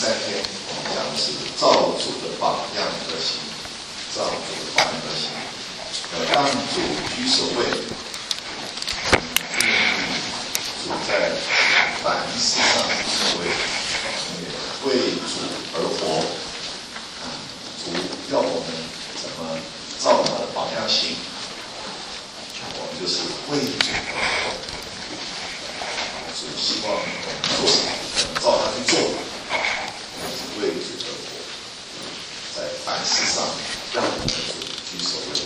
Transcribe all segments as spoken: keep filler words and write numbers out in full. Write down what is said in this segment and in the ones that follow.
三天讲的是照主的榜样而行，照主的榜样而行，要当主居首位，主在凡事上首位，为主而活。主要我们怎么照他的榜样行，我们就是为主而活。主希望我们做什么，我们照他去做，为主而活，在凡事上让我们主居首位。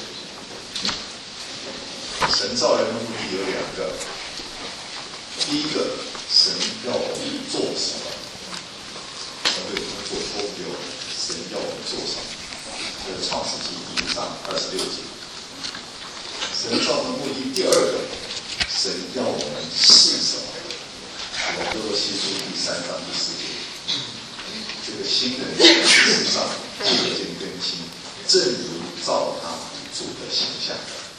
神造人的目的有两个，第一个，神要我们做什么，神为我们做托付给我们，神要我们做什么？这是创世纪第一章二十六节。神造的目的第二个，神要我们是什么？哥罗西书第三章第四节，这个新人事实上渐渐更新，正如照他主的形象。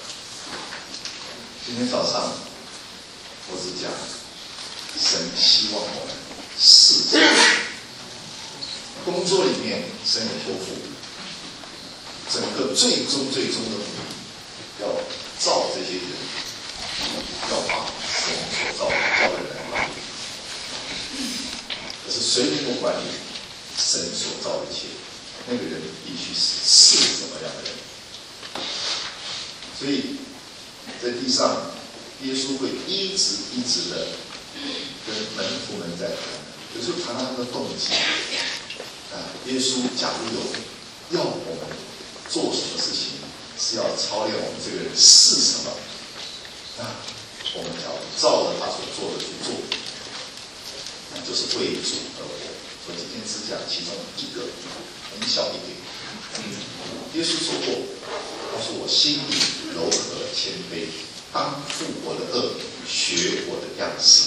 今天早上我只讲，神希望我们是什么？工作里面神有托付，整个最终最终的目的，要造这些人，要把神所造的教的人管理。可是谁能够管理神所造的一切？那个人必须是是什么样的人？所以在地上，耶稣会一直一直的跟门徒们在谈，有时候谈到他的动机。啊，耶稣假如有要我们做什么事情，是要操练我们这个人是什么？啊，我们要照着他所做的去做，那就是为主而活。我今天只讲其中一个，很小一点。耶稣说过，他说我心里柔和谦卑，当负我的恶，学我的样式，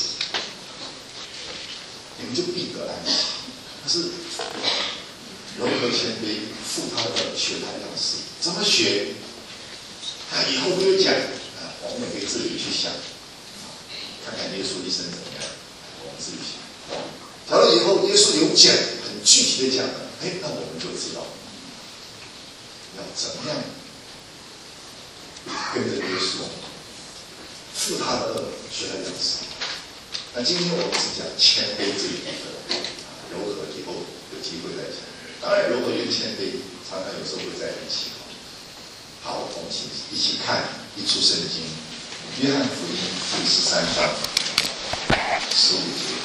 你们就必得安息。可是柔和谦卑，负他的恶，学他的样式，怎么学？他以后会有讲啊，我们可以自己去想，看看耶稣一生怎么样，我们自己想。假如以后耶稣有讲，很具体的讲了，哎，那我们就知道要怎么样跟着耶稣，负他的恶，学他的样式。那今天我们是讲谦卑这一部分，柔和以后有机会再讲。当然，柔和跟谦卑常常有时候会在一起。好，我们一起看一处圣经，约翰福音第十三章十五节。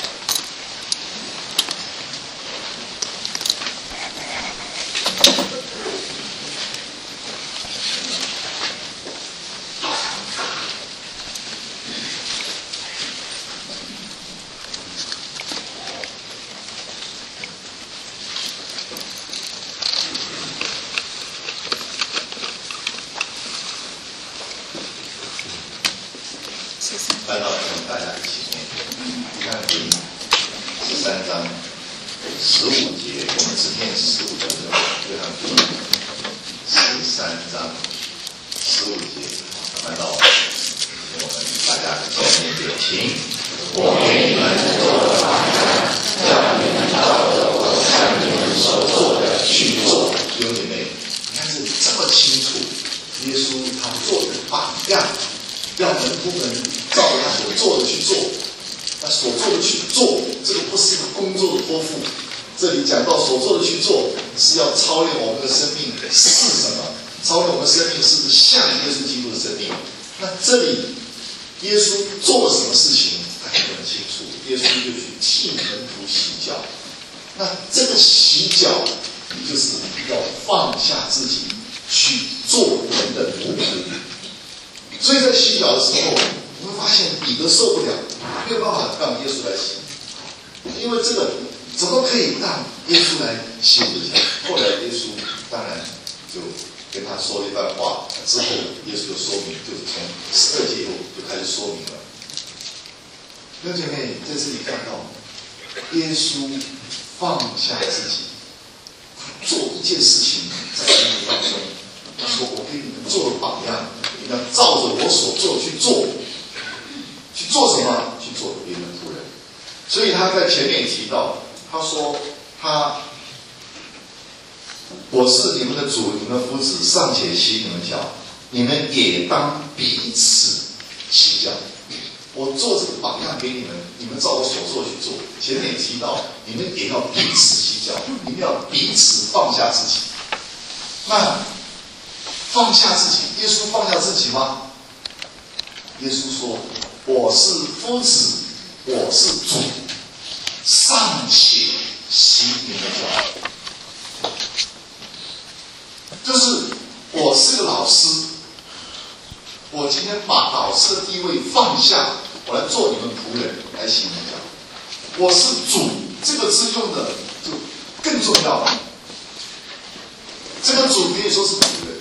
翻到跟大家一起念，约翰福音十三章十五节，我们只念十五节就好。约翰福音十三章十五节，翻到我们大家一起念点情。我给你们做了榜样，叫你们照着我向你们所做的去做。弟兄姐妹，你看这里这么清楚，耶稣他做的榜样。让门徒们照着他所做的去做，那所做的去做，这个不是一个工作的托付。这里讲到所做的去做，是要操练我们的生命是什么？操练我们生命是不是像耶稣基督的生命？那这里耶稣做了什么事情？大家都很清楚。耶稣就去替门徒洗脚。那这个洗脚，就是要放下自己，去做人的奴仆。所以在洗脚的时候，我们发现彼得受不了，没有办法让耶稣来洗，因为这个怎么可以让耶稣来洗我的脚？后来耶稣当然就跟他说了一番话，之后耶稣就说明，就是从十二节以后就开始说明了。弟兄姐妹在这里看到，耶稣放下自己，做一件事情在生命当中，他说：“我给你们做了榜样。”你要照着我所做去做，去做什么？去做别人的仆人。所以他在前面提到，他说他，我是你们的主，你们的夫子，尚且洗你们脚，你们也当彼此洗脚。我做这个榜样给你们，你们照我所做去做。前面也提到，你们也要彼此洗脚，你们要彼此放下自己。那放下自己，耶稣放下自己吗？耶稣说：“我是夫子，我是主，尚且洗你们的脚。”就是我是个老师，我今天把老师的地位放下，我来做你们仆人，来洗你们脚。我是主，这个字用的就更重要了。这个主可以说是主人，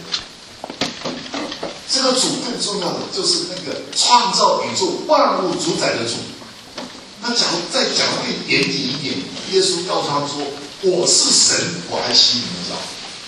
这个主更重要的就是那个创造宇宙万物主宰的主。那假如再讲的更严谨一点，耶稣告诉他们说：“我是神，我还洗你们脚。”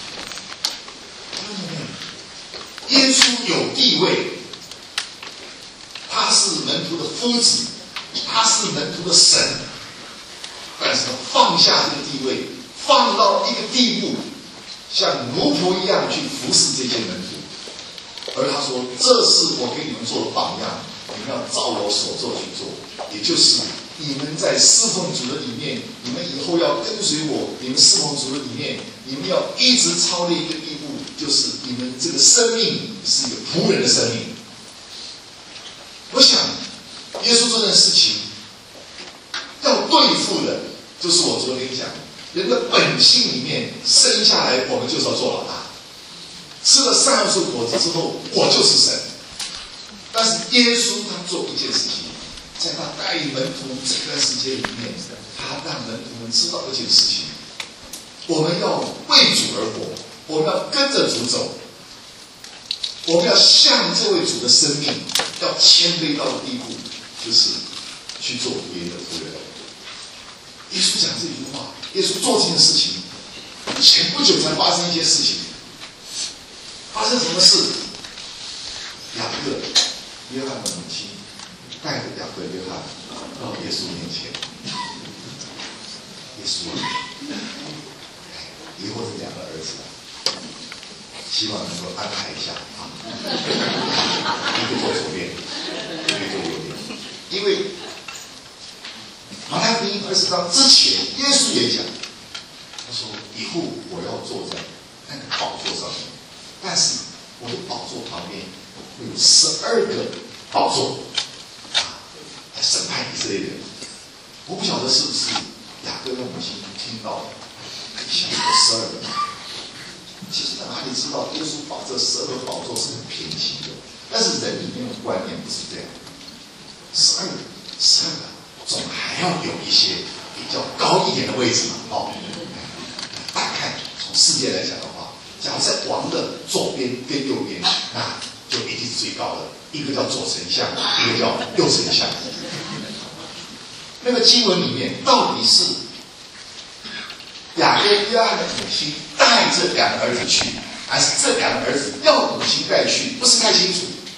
耶稣有地位，他是门徒的夫子，他是门徒的神，但是他放下这个地位，放到一个地步，像奴仆一样去服侍这些门徒。而他说：“这是我给你们做的榜样，你们要照我所做去做。”也就是你们在侍奉主的里面，你们以后要跟随我，你们侍奉主的里面，你们要一直操练一个地步，就是你们这个生命是一个仆人的生命。我想，耶稣这件事情要对付的，就是我昨天讲，人的本性里面生下来，我们就是要做老大。吃了善恶树果子之后，我就是神。但是耶稣他做一件事情，在他带领门徒这段时间里面，他让门徒们知道一件事情：我们要为主而活，我们要跟着主走，我们要像这位主的生命，要谦卑到的地步，就是去做别人的仆人。耶稣讲这句话，耶稣做这件事情，前不久才发生一件事情。发生什么事？雅各、约翰的母亲带着雅各、约翰到耶稣面前。耶稣啊，以后这两个儿子啊，希望能够安排一下啊，一个坐左边，一个坐右边。因为马太福音二十章之前，耶稣也讲，他说：“以后我要坐在那个宝座上面。”但是我的宝座旁边会有十二个宝座啊，来审判以色列人。我不晓得是不是雅各的母亲听到了，想有十二个。其实在哪里知道耶稣把这十二个宝座是很平行的，但是人里面的观念不是这样。十二个，十二个，总还要有一些比较高一点的位置嘛，哦。大概从世界来讲的话。假如在王的左边跟右边，那就一定是最高的。一个叫左丞相，一个叫右丞相。那个经文里面到底是雅各、约翰的母亲带这两个儿子去，还是这两个儿子要母亲带去？不是太清楚。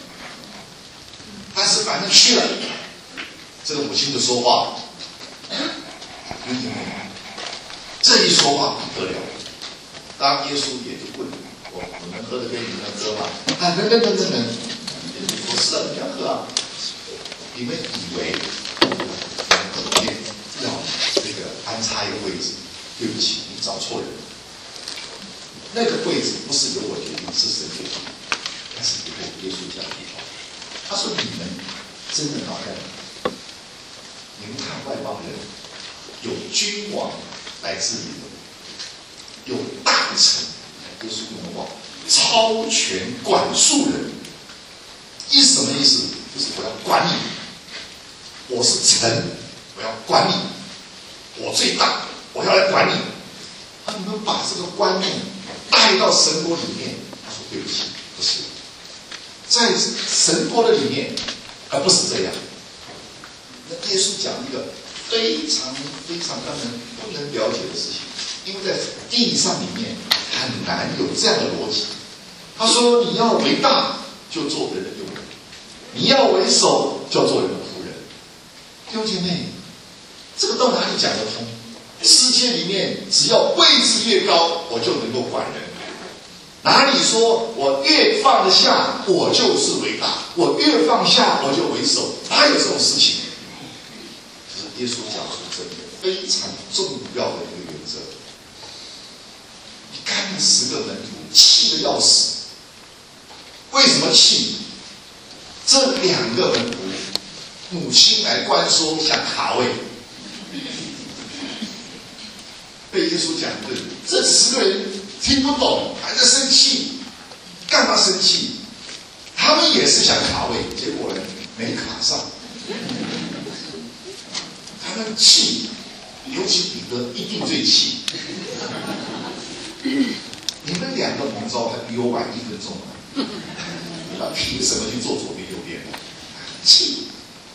但是反正去了，这个母亲就说话，弟兄们，这一说话不得了。当耶稣也就问我：“我能喝得跟你们喝吗？”啊，能能能能能。我是啊，你要喝啊。你们以为旁边要这个安插一个位置？对不起，你找错人。那个位置不是由我决定，是神决定。但是以后耶稣讲一句话，他说：“你们真的脑袋，你们看外邦人，有君王来治理的。”有大臣，耶稣用的话，超权管束人，意思什么意思？就是我要管你，我是臣，我要管你，我最大，我要来管你。啊，你们把这个观念带到神国里面，他说对不起，不是，在神国的里面，而不是这样。那耶稣讲一个非常非常让人不能了解的事情。因为在地上里面很难有这样的逻辑。他说：“你要为大，就做人的用人；你要为首，就要做人的仆人。”弟兄姐妹，这个到哪里讲得通？ 世界里面只要位置越高，我就能够管人。哪里说我越放得下，我就是伟大；我越放下，我就为首？哪有这种事情？就是耶稣讲出这个非常重要的一个原则。你看那十个门徒气得要死，为什么气？这两个门徒，母亲来关说想卡位。被耶稣讲对，这十个人听不懂，还在生气，干嘛生气？他们也是想卡位，结果呢没卡上。他们气，尤其彼得一定最气。你们两个蒙召还比我晚一分钟呢，你们凭什么去做左边右边？气。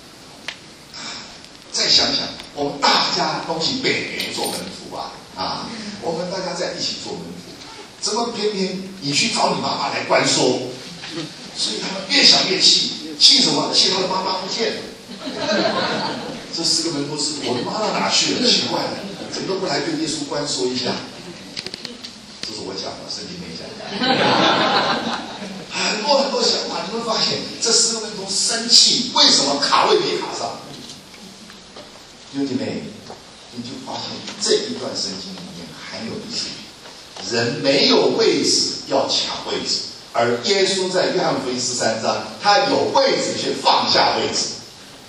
再想想，我们大家都去北元做门徒啊！啊，我们大家在一起做门徒，怎么偏偏你去找你妈妈来关说？所以他们越想越气，气什么？气他的妈妈不见了。这四个门徒是我的妈到哪去了？奇怪了，怎么都不来对耶稣关说一下？这是我讲的，圣经没讲。很多很多想法，你会发现这四个门徒生气，为什么卡位没卡上？弟兄姐妹，你就发现这一段圣经里面很有意思。人没有位置要抢位置，而耶稣在约翰福音十三章，他有位置却放下位置。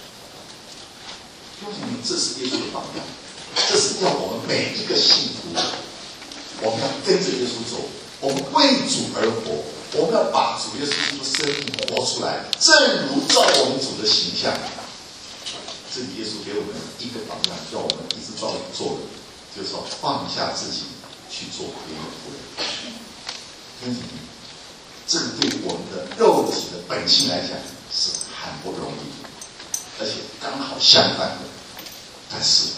弟兄姐妹，这是耶稣的榜样，这是要我们每一个信徒，我们要跟着耶稣走，我们为主而活，我们要把主耶稣基督的生命活出来，正如照我们主的形象。这里耶稣给我们一个榜样，叫我们一直照做的，就是说放下自己去做别人的仆人。这个对我们的肉体的本性来讲是很不容易，而且刚好相反的。但是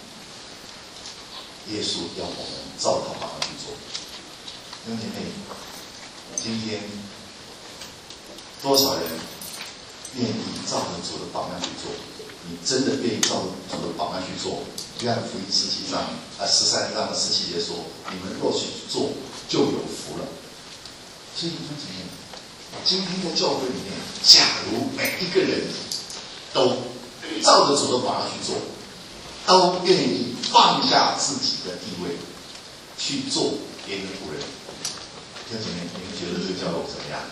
耶稣要我们照他榜样去做。弟兄姐妹，今天多少人愿意照着主的榜样去做？你真的愿意照着主的榜样去做？约翰福音十七章啊十三章的十七节说：“你们若去做，就有福了。”所以弟兄姐妹，今天在教会里面，假如每一个人都照着主的榜样去做，都愿意放下自己的地位去做别人的仆人，弟兄姐妹，你们觉得这个教会怎么样？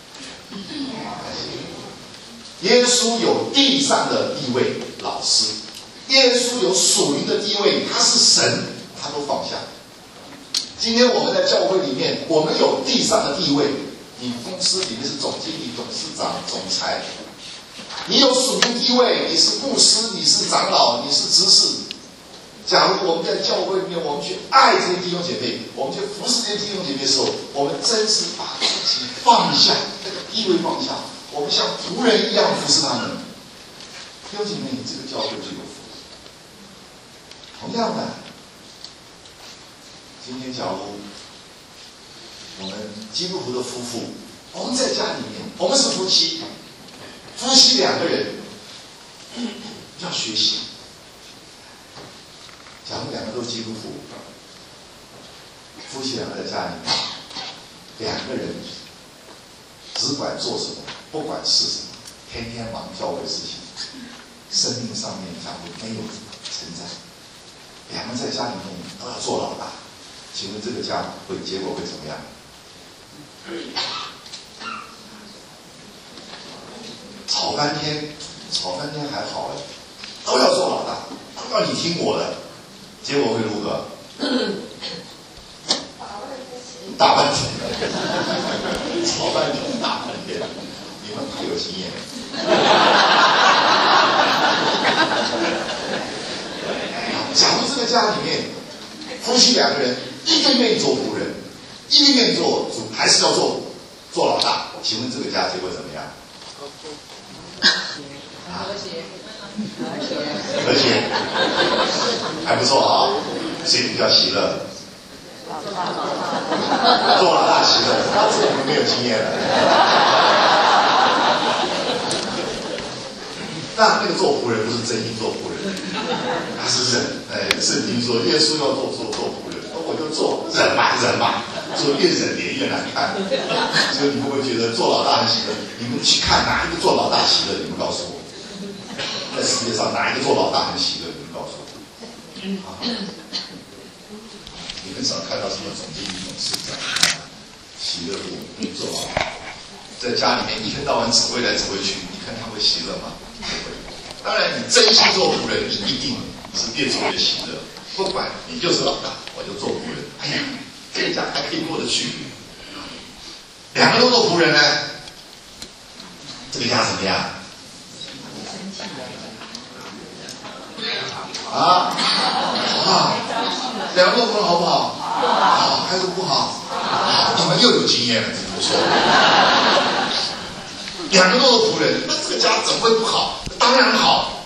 耶稣有地上的地位，老师；耶稣有属灵的地位，他是神，他都放下。今天我们在教会里面，我们有地上的地位，你公司里面是总经理、董事长、总裁，你有属灵地位，你是牧师，你是长老，你是执事。假如我们在教会里面，我们去爱这些弟兄姐妹，我们去服侍这些弟兄姐妹的时候，我们真是把自己放下，那个地位放下，我们像仆人一样服侍他们。弟兄姐妹，这个教会就有福。同样的，今天假如我们基督徒的夫妇，我们在家里面，我们是夫妻，夫妻两个人要学习。假如两个都是基督徒，夫妻两个在家里面，两个人只管做什么，不管是什么，天天忙教会事情，生命上面假如没有成长，两个在家里面都要做老大，请问这个家会结果会怎么样？吵半天，吵半天还好哎，都要做老大，都要你听我的。结果会如何？打半天，吵半天，打半天，你们太有经验了。假如这个家里面夫妻两个人，一个愿意做仆人，一个愿意做主，还是要做做老大，请问这个家结果怎么样？和谐。和谐，还不错啊，谁比较喜乐？做老大喜乐，他自己没有经验了。 那那个做仆人不是真心做仆人，他是忍。哎，圣经说耶稣要做做做仆人，那我就做忍吧忍吧，做越忍脸越难看。所以你们会觉得做老大很喜乐？你们去看哪一个做老大喜乐？你们告诉我，在世界上哪一个做老大很喜乐？你们告诉我。啊，你很少看到什么总经理、董事长喜乐不做老大。在家里面一天到晚走回来走回去，你看他会喜乐吗？不会。当然，你真心做仆人，你一定是越做越喜乐。不管你就是老大，我就做仆人。哎呀，这个家还可以过得去。两个都做仆人呢，这个家怎么样？啊啊！两个都仆人好不好？好还是不好？好，你们又有经验了，真不错。两个都是仆人，那这个家怎么会不好？当然好。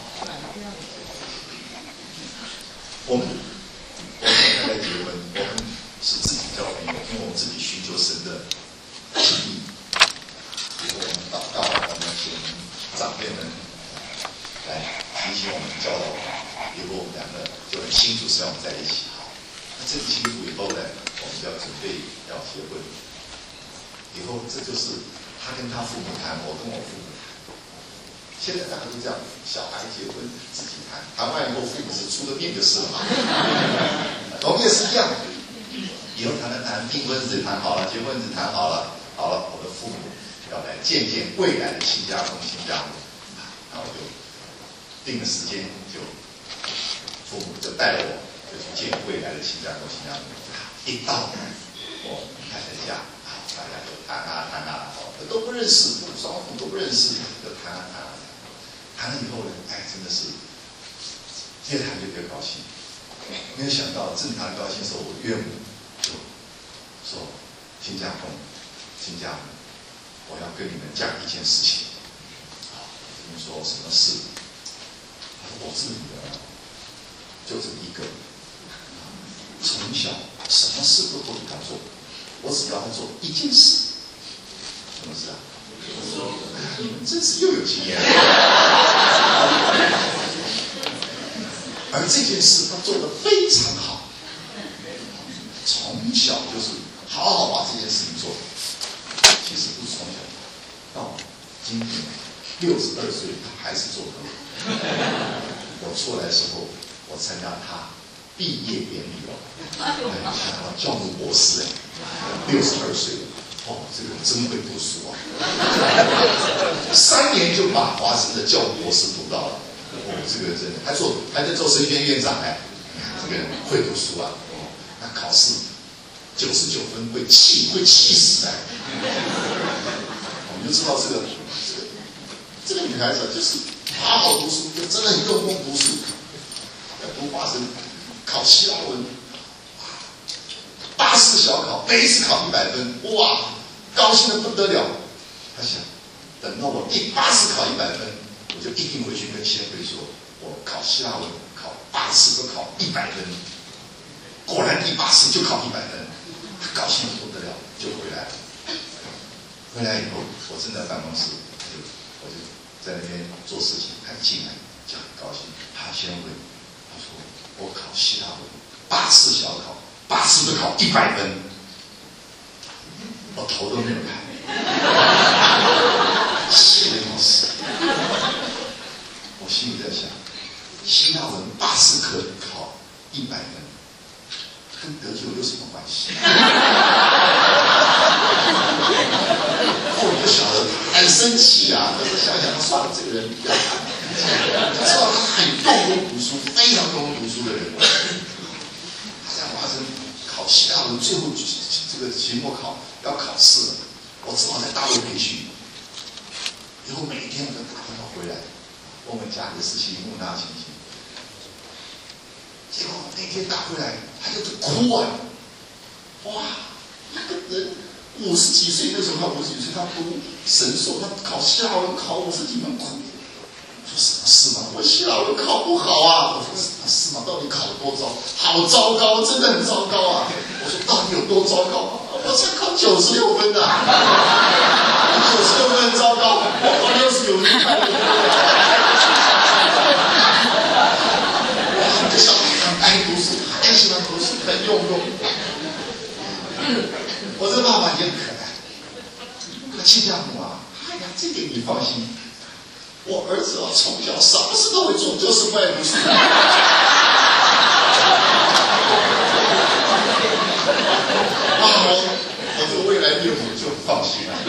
我们我们太太结婚，我们是自己交朋友，因为我们自己寻求神的心意。比如我们祷告，我们请长辈们来提醒我们、教导我们，以后我们两个就很清楚是要我们在一起。好，那这个清楚以后呢，我们就要准备要结婚。以后这就是他跟他父母谈，我跟我父母谈。现在大家都这样，小孩结婚自己谈，谈完以后父母是出了面就是了嘛。我们也是一样，以后谈谈谈，订婚日子谈好了，结婚日子谈好了，好了，我的父母要来见见未来的亲家公、亲家母，然后就定了时间，就父母就带了我就去见未来的亲家公、亲家母。一到我太太家。大家就谈啊谈啊，都不认识，双方都不认识，就谈啊谈啊谈。谈了以后呢，哎，真的是越谈就越高兴。没有想到正谈高兴的时候，我岳母就说：“亲家公、亲家母，我要跟你们讲一件事情。”啊，你们说什么事？他说：“我这个女儿就这么一个，从小什么事都不给她做。”我只要他做一件事，什么事啊？你们真是又有经验。而这件事他做得非常好，从小就是好好把这件事情做。其实不是从小，到今天六十二岁，他还是做得很好。我出来的时候，我参加他毕业典礼了，哎，他教牧博士哎。六十二岁了，哦，这个人真会读书啊！三年就把华神的教博士读到了，哦，这个人真的还做还在做神学院院长哎，这个人会读书啊！哦，那考试九十九分会气会气死哎！我们就知道这个这个这个女孩子就是好好读书，就真的很用功读书，要读华神，考希腊文。八次小考，每一次考一百分，哇，高兴的不得了。他想，等到我第八次考一百分，我就一定回去跟先辈说，我考希腊文考八次都考一百分。果然第八次就考一百分，他高兴的不得了，就回来了。回来以后，我正在办公室，就我就在那边做事情，他一进来就很高兴，他先问，他说我考希腊文八次小考。八次都考一百分，我头都没有抬，气得要死。我心里在想，希腊文八次可考一百分，跟得救有什么关系？我就晓得他很生气啊！但是想想，算了，这个人不要谈。他知道他很用功读书，非常用功读书的人。考希腊文最后这个期末考要考试了，我只好在大陆培训。以后每天我都打电话回来，问问家里的事情，问他情形。结果那天打回来，他就哭啊！哇，一个人五十几岁那时候，他五十几岁，他读神兽，他考希腊文考五十几分哭。我说什么事嘛？我希腊文考不好啊！我说什么事嘛？到底考得多糟？好糟糕，真的很糟糕啊！我说到底有多糟糕啊？我才考九十六分啊！九十六分很糟糕，我考六十九分。 很用功。我这爸爸也很可爱，他亲家母啊，哎呀，这点你放心，我儿子啊从小什么事都会做，就是不爱读书。啊，我我这个未来岳母就放心了。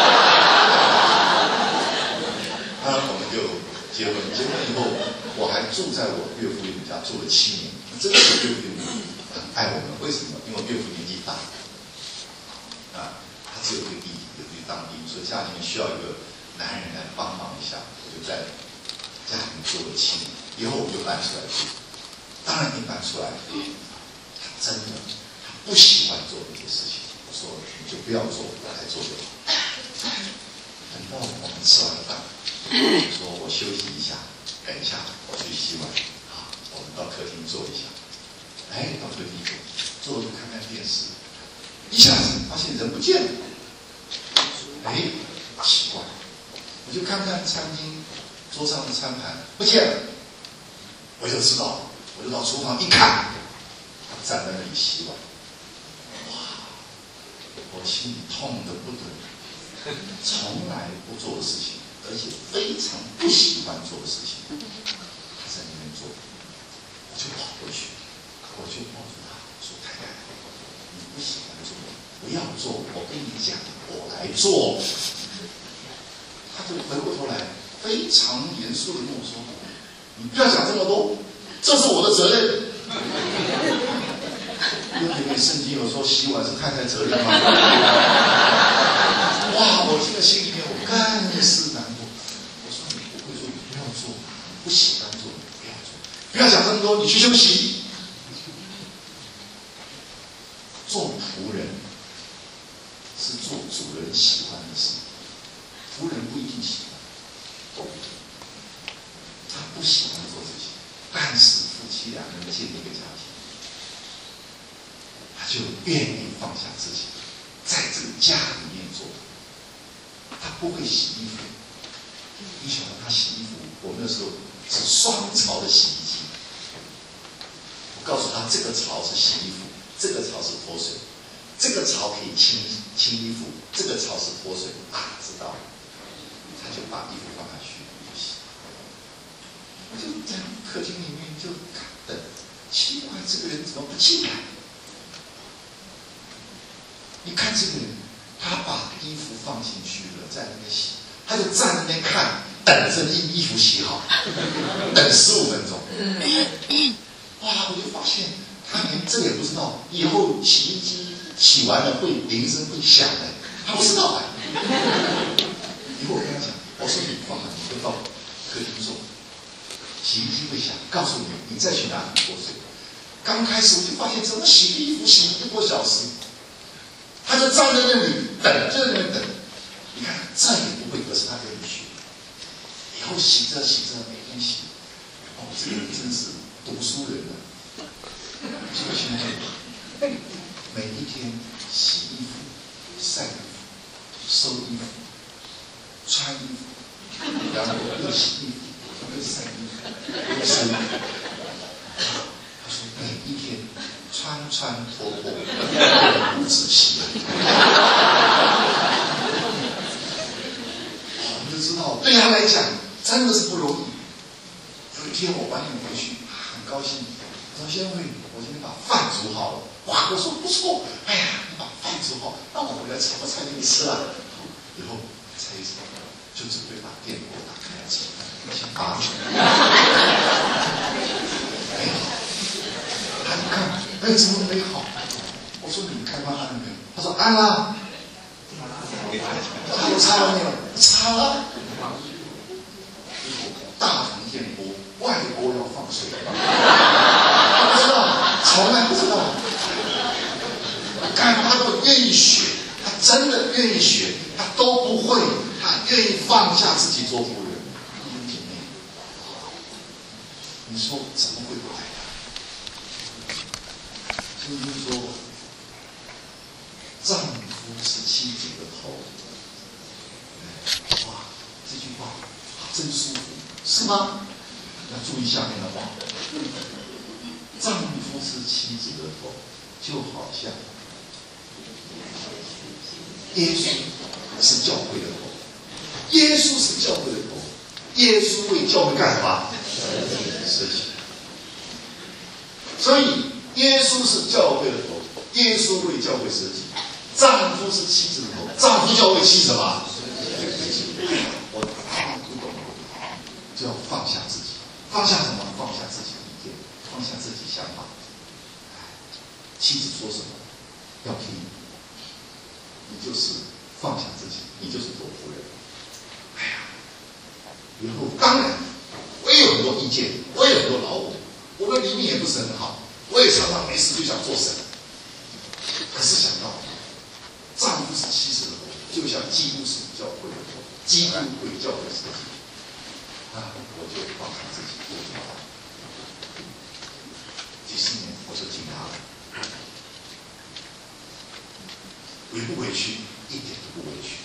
啊，我们就结婚，结婚以后，我还住在我岳父岳母家住了七年。真的是岳父岳母很爱我们，为什么？因为岳父年纪大，啊，他只有一个弟弟，有去当兵，所以家里面需要一个男人来帮忙一下，我就在家里面住了七年。以后我就搬出来住，当然没搬出来，他真的他不喜欢做这些事情。我说你就不要做，我来做就好。等到我们吃完饭，我说我休息一下，等一下我去洗碗。我们到客厅坐一下，哎，到客厅坐，坐着看看电视，一下子发现人不见了，哎，奇怪，我就看看餐厅桌上的餐盘不见了，我就知道，我就到厨房一看，他站在那里洗碗，哇，我心里痛得不得了，从来不做的事情，而且非常不喜欢做的事情，他在那边做。我就跑过去，我就抱住他说：“太太，你不喜欢做，不要做，我跟你讲，我来做。”他就回过头来，非常严肃地跟我说：“你不要讲这么多，这是我的责任。”因为里面圣经有说洗碗是太太责任吗？哇！我听了心里面我更是难过。我说：“你不会做，你不要做，你不喜欢做。”不要讲这么多，你去休息。做仆人是做主人喜欢的事，仆人不一定喜欢，他不喜欢做这些，但是夫妻两个人建立一个家庭，他就愿意放下自己，在这个家里面做。他不会洗衣服，你晓得他洗衣服，我们那时候是双槽的洗衣机。我告诉他，这个槽是洗衣服，这个槽是脱水，这个槽可以清清衣服，这个槽是脱水啊，知道了，他就把衣服放下去洗。我就在客厅里面就等，奇怪，这个人怎么不进来？你看这个人，他把衣服放进去了，在那边洗，他就站那边看，等着衣衣服洗好，等十五分钟。哇！我就发现他连这也不知道，以后洗衣机洗完了会铃声会响的，他不知道哎。以后我跟他讲，我说你放了，你就到客厅坐，洗衣机会响，告诉你，你再去拿脱水。刚开始我就发现，怎么洗衣服洗一个多小时，他就站在那里等，就在那里等。你看，这也不会，可是他跟你学，以后洗着洗着，每天洗，哦，这个人真是读书人了。所以现在每一天洗衣服、晒衣服、收衣服、穿衣服，然后又洗衣服、又晒衣服、又收衣服。他说每一天穿穿脱脱，不仔细。我们就知道，对他来讲真的是不容易。有一天我晚点回去，很高兴。我说先生，我今天把饭煮好了。哇，我说不错。哎呀，你把饭煮好，那我回来炒个菜给你吃了。以后菜一炒，就准备把电锅打开来吃饭，先拔出来。没好，他一看，哎，怎么没好？我说你开关按了没有？他说按了。他说擦了没有？擦了。大同电锅，外锅要放水。不知道，从来不知道。看他都愿意学，他真的愿意学，他都不会，他愿意放下自己做仆人。弟兄姐妹，你说怎么会不爱他？圣经说，丈夫是妻子的头。哇，这句话真舒服，是吗？要注意下面的话。 丈夫是妻子的头，就好像耶稣是教会的头，耶稣是教会的头，耶稣为教会干什么？舍己。所以耶稣是教会的头，耶稣为教会舍己。丈夫是妻子的头，丈夫教会妻什么？我不懂，就要放下自己，放下什么？放下自己的意见，放下自己想法。妻子说什么要听，你就是放下自己，你就是做夫人。哎呀，以后当然我也有很多意见，我也有很多劳务，我们离命也不是很好，我也常常没事就想做神。可是想到丈夫是妻子的头，就像基督是教会的头，基督为教会舍己，啊，我就放下自己，我就好。几十年我就听他了，委不委屈？一点都不委屈。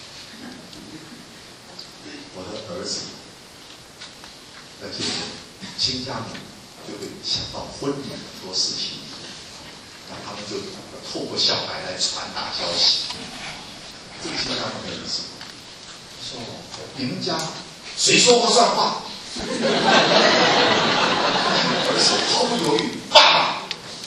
我的儿子要结婚，亲家母就会想到婚礼很多事情，那他们就透过小孩来传达消息。这个亲家母没有意思，说你们家谁说话算话？儿子毫不犹豫，爸爸。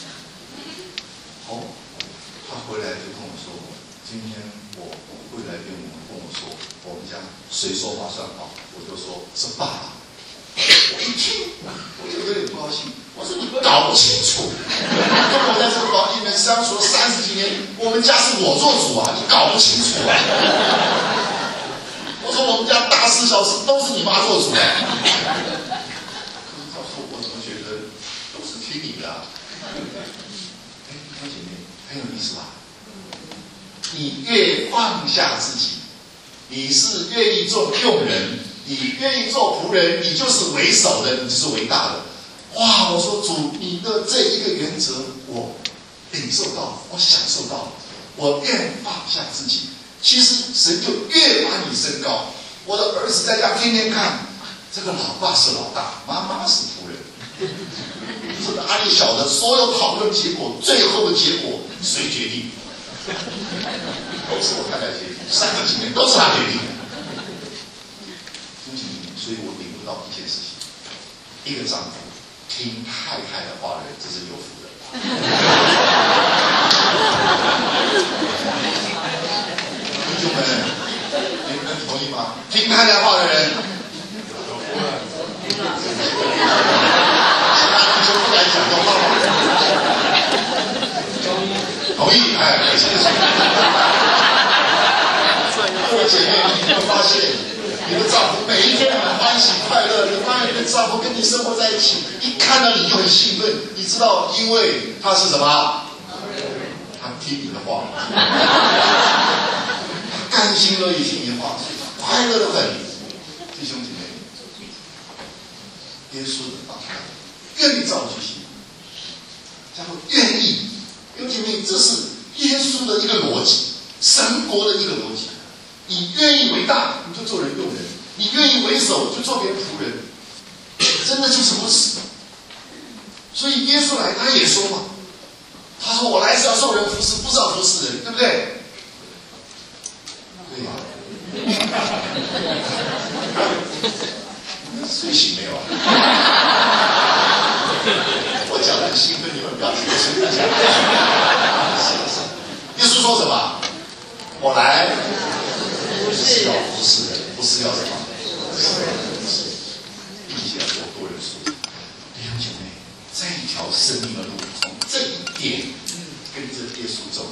好，他回来就跟我说，今天我回来跟我跟我说，我们家谁说话算话？我就说是爸爸。我一听，我就有点不高兴。我说你搞不清楚，跟我在这个房间里面相处了三十几年，我们家是我做主啊，你搞不清楚啊。我说我们家大事小事都是你妈做主啊。可是他说我怎么觉得都是听你的啊？哎，弟兄姐妹，很有意思吧？你越放下自己，你是愿意做用人，你愿意做仆人，你就是为首的，你就是为大的。哇！我说主，你的这一个原则，我领受到，我享受到，我愿放下自己。其实神就越把你升高。我的儿子在家天天看，这个老爸是老大，妈妈是仆人。这个哪里晓得所有讨论结果，最后的结果谁决定？都是我太太决定，三个几年都是他决定的。所以我领悟到一件事情：一个丈夫听太太的话的人，这是有福的。弟兄们，你们同意吗？听太太话的人，其他弟兄不敢讲这话吗？同意，哎，感谢主。各位姐妹，你有没有发现？你的丈夫每一天很欢喜快乐，你发现你的丈夫跟你生活在一起，一看到你就很兴奋。你知道，因为他是什么？他听你的话，他甘心乐意听你的话，快乐的很。弟兄姐妹，耶稣的放开，愿意照去行，然后愿意。弟兄姐妹，这是耶稣的一个逻辑，神国的一个逻辑。你愿意为大，你就做人用人；你愿意为首，就做别人仆人。真的就是如此。所以耶稣来，他也说嘛，他说：“我来是要受人服侍，不是要服侍人，对不对？”对呀、啊。睡醒没有啊？我讲的很兴奋，你们不要听我睡一下。耶稣说什么？我来。不是要服侍人，不是要什么，并且要做多人属。弟兄姐妹，这一条生命的路，从这一点跟着耶稣走，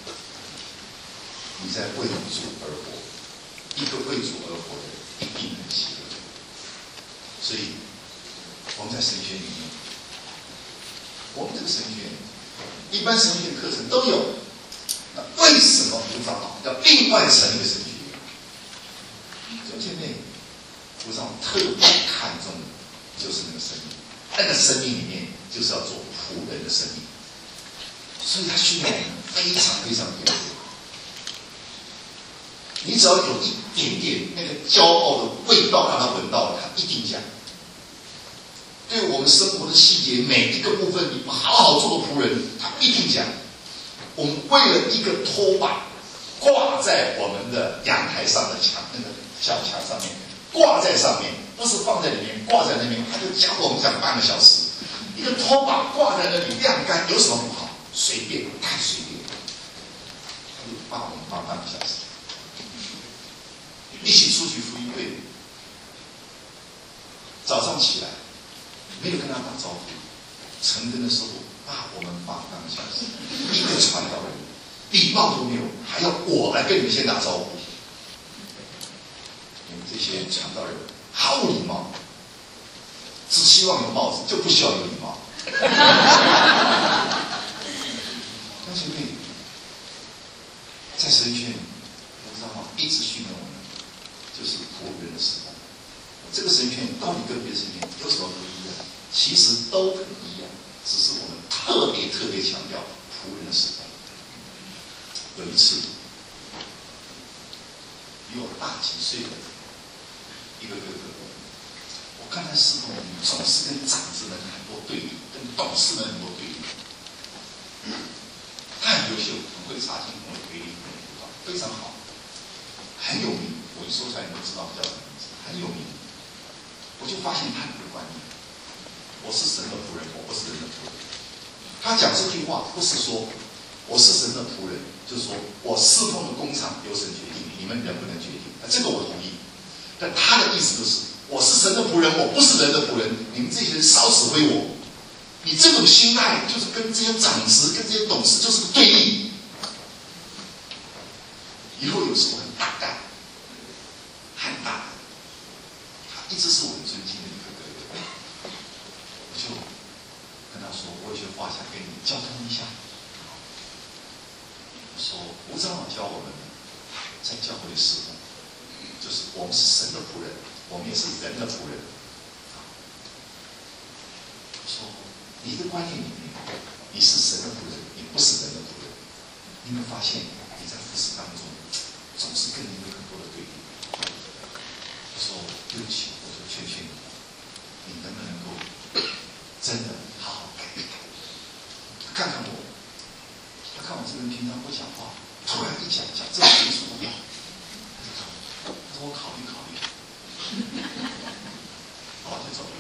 你在为主而活。一个为主而活的人，一定很喜乐。所以我们在神学里面，我们这个神学，一般神学课程都有。那为什么无法好？要另外成一个神学？兄姐妹，我上特别看重的就是那个生命，那个生命里面就是要做仆人的生命，所以他需要我们非常非常严格。你只要有一点点那个骄傲的味道让他闻到了，他一定讲。 对我们生活的细节每一个部分，你不好好做个仆人，他一定讲。我们为了一个拖把挂在我们的阳台上的墙那个小墙上面，挂在上面，不是放在里面，挂在那边，他就教我们讲半个小时。一个拖把挂在那里晾干有什么不好？随便，太随便，他就把我们放半个小时。一起出去福音会，早上起来没有跟他打招呼，晨更的时候把我们放半个小时，一个传道人礼貌都没有，还要我来跟你们先打招呼。你们这些传道人毫无礼貌，只希望有帽子，就不需要有礼貌。但是妹，在神学院，我知道吗？一直训练我们，就是仆人的时代。这个神学院到底跟别的神学院有什么不一样？其实都很一样，只是我们特别特别强调仆人的时代。有一次，比我大几岁的一个哥哥，我看他师傅总是跟长子们很多对立，跟董事们很多对立。他很优秀，很会查经，很会推理，很会辅导，非常好，很有名。我一说出来，你都知道叫什么名字，很有名。我就发现他有个观念：我是神的仆人，我不是人的仆人。他讲这句话不是说我是神的仆人，就是说我侍奉的工厂由神决定，你们能不能决定？这个我同意。但他的意思就是，我是神的仆人，我不是人的仆人，你们这些人少指挥我。你这种心态就是跟这些长子、跟这些董事就是个对立。以后有时候很大胆，很大胆，他一直是我很尊敬的一个哥哥。我就跟他说，我有些话想跟你交通一下。我说，吴长老教我们在教会里侍奉，就是我们是神的仆人，我们也是人的仆人。我说，你的观念里面，你是神的仆人，你不是人的仆人。你有没有发现，你在服事当中总是跟人有很多的对立？我说对不起，我就劝劝你，你能不能够真的好好改一改？看看我，他看我这个人平常不讲话，突然一讲讲这个结束不了，他说我考虑考虑，好就走了。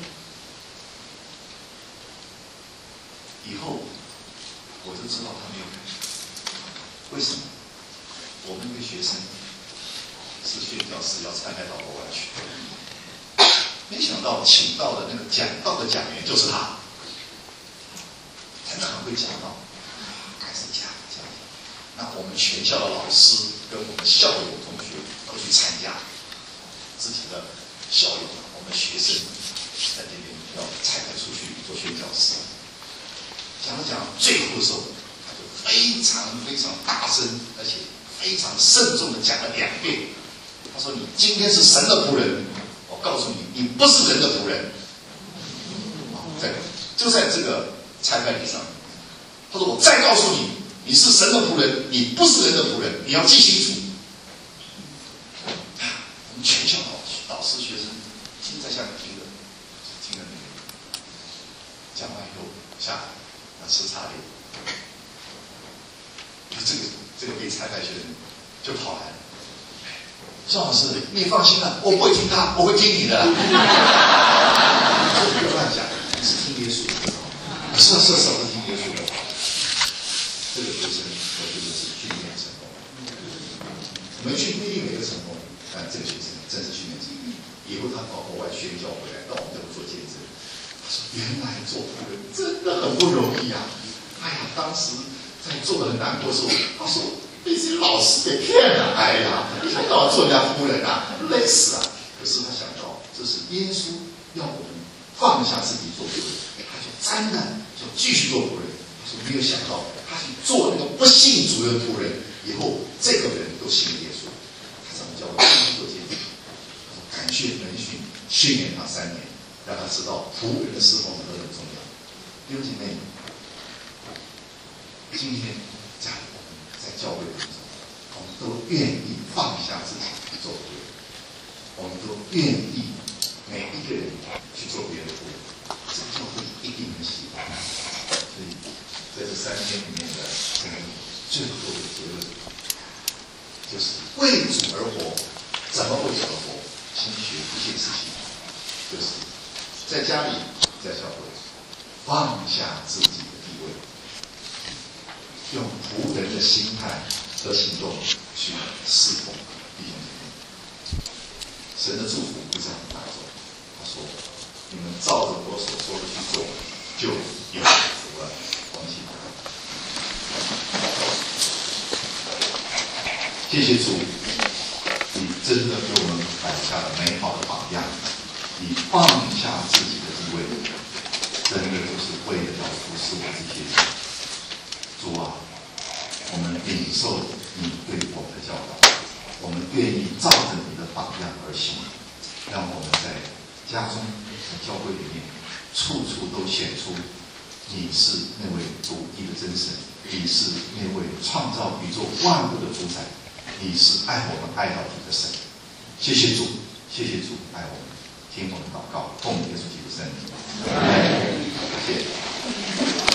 以后我就知道他没有改。为什么？我们一个学生是宣教师，要参加到国外去，没想到请到的那个讲道的讲员就是他，真的很会讲道，开始讲讲。那我们全校的老师跟我们校友同学都去参加，自己的校友，我们学生在这边要拆开出去做宣教师。讲着讲，最后的时候，他就非常非常大声，而且非常慎重的讲了两遍。他说：“你今天是神的仆人，我告诉你，你不是人的仆人。”在就在这个拆开礼上，他说：“我再告诉你，你是神的仆人，你不是人的仆人，你要记清楚。”我们全校老师、学生听在下面听着，听着那个讲完以后下来。吃茶点，这个这个被拆开学生就跑来了。赵老师，你放心了，我不会听他，我会听你的。不要乱讲，你是听耶稣的。是是是，我听耶稣的。这个学生，我觉得是训练成功。没去不一定每个成功，但这个学生真是训练成功。以后他到国外宣教回来，到我们这里做见证。他说：“原来做仆人真的很不容易呀、啊！哎呀，当时在做的很难过的时候，他说被这些老师给骗了。哎呀，一天到晚做人家仆人啊，累死了。可是他想到，这是耶稣要我们放下自己做仆人，他就沾染，就继续做仆人。他说没有想到，他去做那个不信主的仆人，以后这个人都信了耶稣。他怎么叫我做见证？他说感谢门训训练他三年。”让他知道仆人的侍奉何等重要。弟兄姐妹，今天在我们在教会当中，我们都愿意放下自己做仆人，我们都愿意每一个人去做别人的仆人，这最后的结论就是为主而活。怎么为主而活？先学一件事情，就是在家里，在教会，放下自己的地位，用仆人的心态和行动去侍奉弟兄姐妹。神的祝福不是很大众，他说：“你们照着我所说的去做，就有福了。”恭喜他！谢谢主，你真的给我们摆下了美好的榜样。你放下自己的地位，真的就是为了要服侍我这些人。主啊，我们领受你对我们的教导，我们愿意照着你的榜样而行，让我们在家中、在教会里面，处处都显出你是那位独一的真神，你是那位创造宇宙万物的主宰，你是爱我们爱到底的神。谢谢主，谢谢主爱我们，听我们祷告，奉耶稣基督圣名，谢谢。